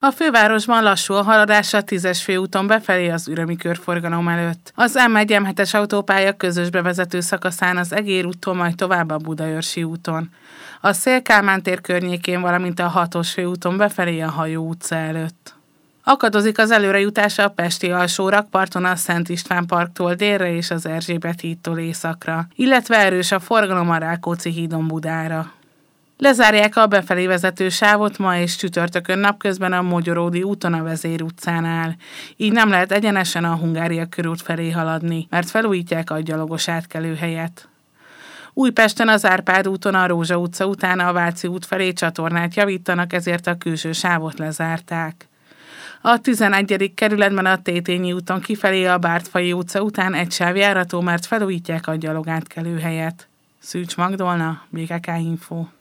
A fővárosban lassú a haladás a 10-es főúton befelé az ürömi körforgalom előtt. Az M1-M7-es autópálya közös bevezető szakaszán az Egér úttól, majd tovább a Budaörsi úton. A Széll-Kálmán tér környékén, valamint a 6-os főúton befelé a Hajó utca előtt. Akadozik az előrejutása a pesti alsó-rakparton a Szent István parktól délre és az Erzsébet hídtól északra, illetve erős a forgalom a Rákóczi hídon Budára. Lezárják a befelé vezető sávot ma és csütörtökön napközben a Mogyoródi úton a Vezér utcánál. Így nem lehet egyenesen a Hungária körút felé haladni, mert felújítják a gyalogos átkelőhelyet. Újpesten az Árpád úton a Rózsa utca után a Váci út felé csatornát javítanak, ezért a külső sávot lezárták. A 11. kerületben a Tétényi úton kifelé a Bártfai utca után egy sáv járható, mert felújítják a gyalogátkelőhelyet. Szűcs Magdolna, BKK Info.